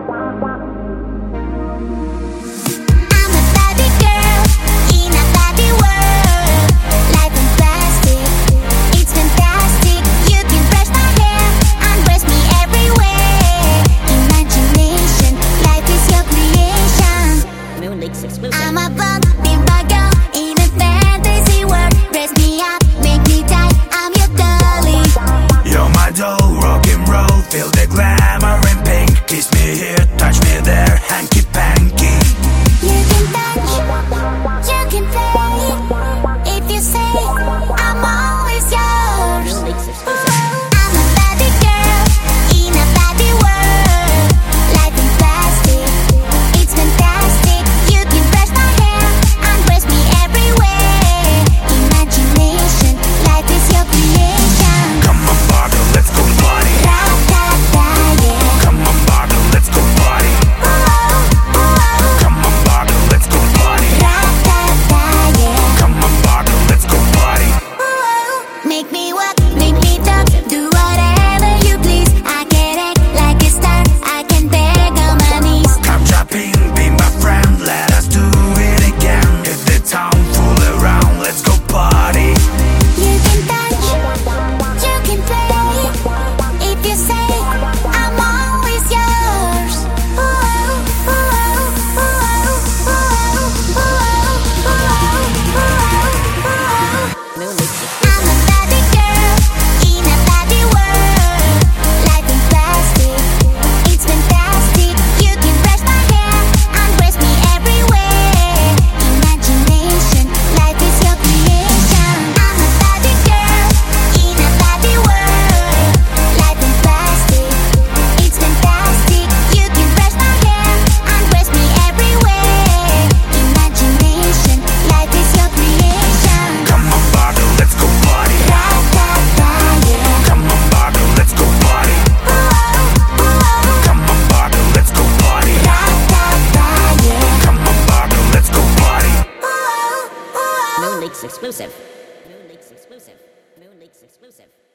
I'm a bumpy girl in a fantasy world. Dress me up, make me die, I'm your dolly. You're my doll, rock and roll. Feel the glamour and pink. Kiss me here, touch me there, hanky-panky. You can touch, you can play. If you say I'm always yours. I'm a body girl in a body world. Life in plastic, it's fantastic. You can brush my hair, undress me everywhere. Imagination, life is your creation. Come on, Barbie, let's go party. Ra-ta-ta, yeah. Come on, Barbie, let's go party. Come on, Barbie, let's go party. Ra-ta-ta, yeah. Come on, Barbie, let's go party. Make me walk, make me talk, do whatever you please. I can act like a star, I can beg on my knees. Come shopping, be my friend, let us do it again. Hit the town, fool around, let's go party. You can touch, you can play. If you say I'm always yours. I'm a body girl in a body world. Life in plastic, it's fantastic. You can brush my hair, undress me everywhere. Imagination, life is your creation. I'm a body girl in a body world. Life in plastic, it's fantastic. You can brush my hair, undress me everywhere. Imagination, life is your creation. Come on, Barbie, let's go party. Ra-ta-ta, yeah. Come on, Barbie, let's go party. Come on, Barbie, let's go party. Ra-ta-ta, yeah. Come on, Barbie, let's go party. Moon Leaks exclusive. Moon Leaks exclusive. Moon Leaks exclusive.